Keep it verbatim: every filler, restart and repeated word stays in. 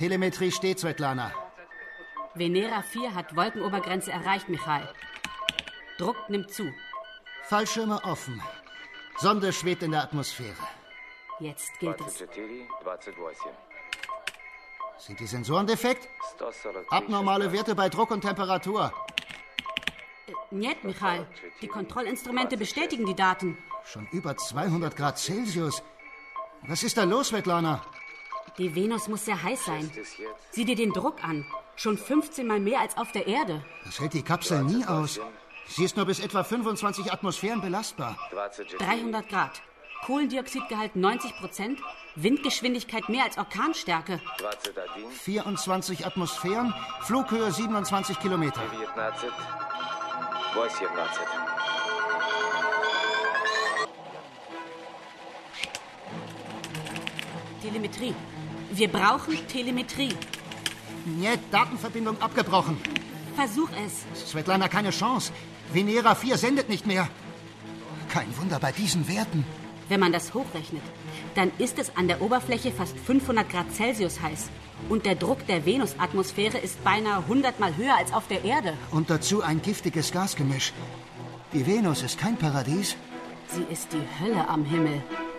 Telemetrie steht, Svetlana. Venera vier hat Wolkenobergrenze erreicht, Michail. Druck nimmt zu. Fallschirme offen. Sonde schwebt in der Atmosphäre. Jetzt gilt es. Sind die Sensoren defekt? Abnormale Werte bei Druck und Temperatur. Äh, Niet, Michail. Die Kontrollinstrumente bestätigen die Daten. Schon über zweihundert Grad Celsius. Was ist da los, Svetlana? Die Venus muss sehr heiß sein. Sieh dir den Druck an. Schon fünfzehn Mal mehr als auf der Erde. Das hält die Kapsel nie aus. Sie ist nur bis etwa fünfundzwanzig Atmosphären belastbar. dreihundert Grad. Kohlendioxidgehalt neunzig Prozent. Windgeschwindigkeit mehr als Orkanstärke. vierundzwanzig Atmosphären. Flughöhe siebenundzwanzig Kilometer. Telemetrie. Wir brauchen Telemetrie. Niet, Datenverbindung abgebrochen. Versuch es. Svetlana, keine Chance. Venera vier sendet nicht mehr. Kein Wunder bei diesen Werten. Wenn man das hochrechnet, dann ist es an der Oberfläche fast fünfhundert Grad Celsius heiß. Und der Druck der Venusatmosphäre ist beinahe hundert Mal höher als auf der Erde. Und dazu ein giftiges Gasgemisch. Die Venus ist kein Paradies. Sie ist die Hölle am Himmel.